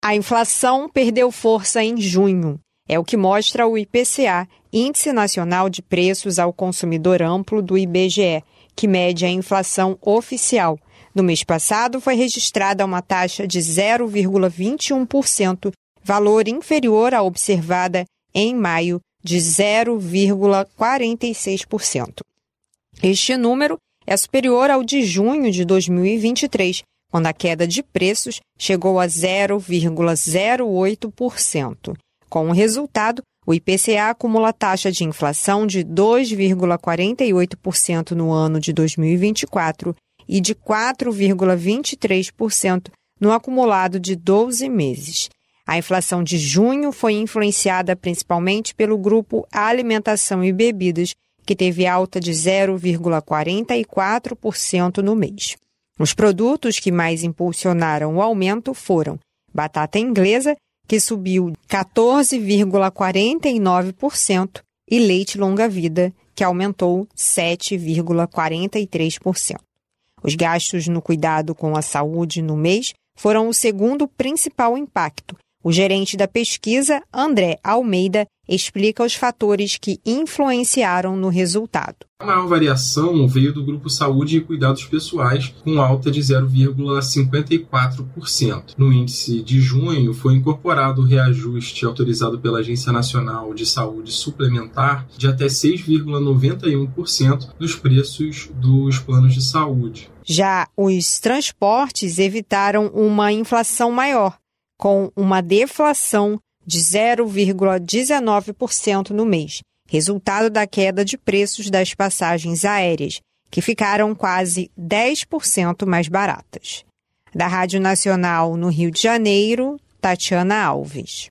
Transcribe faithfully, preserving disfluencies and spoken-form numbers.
A inflação perdeu força em junho. É o que mostra o I P C A, Índice Nacional de Preços ao Consumidor Amplo do I B G E, que mede a inflação oficial. No mês passado, foi registrada uma taxa de zero vírgula vinte e um por cento, valor inferior à observada em maio, de zero vírgula quarenta e seis por cento. Este número é superior ao de junho de dois mil e vinte e três, quando a queda de preços chegou a zero vírgula zero oito por cento. Com o resultado, o I P C A acumula taxa de inflação de dois vírgula quarenta e oito por cento no ano de dois mil e vinte e quatro e de quatro vírgula vinte e três por cento no acumulado de doze meses. A inflação de junho foi influenciada principalmente pelo grupo Alimentação e Bebidas, que teve alta de zero vírgula quarenta e quatro por cento no mês. Os produtos que mais impulsionaram o aumento foram batata inglesa, que subiu quatorze vírgula quarenta e nove por cento, e leite longa-vida, que aumentou sete vírgula quarenta e três por cento. Os gastos no cuidado com a saúde no mês foram o segundo principal impacto. O gerente da pesquisa, André Almeida, explica os fatores que influenciaram no resultado. A maior variação veio do grupo Saúde e Cuidados Pessoais, com alta de zero vírgula cinquenta e quatro por cento. No índice de junho, foi incorporado o reajuste autorizado pela Agência Nacional de Saúde Suplementar de até seis vírgula noventa e um por cento nos preços dos planos de saúde. Já os transportes evitaram uma inflação maior, com uma deflação de zero vírgula dezenove por cento no mês, resultado da queda de preços das passagens aéreas, que ficaram quase dez por cento mais baratas. Da Rádio Nacional no Rio de Janeiro, Tatiana Alves.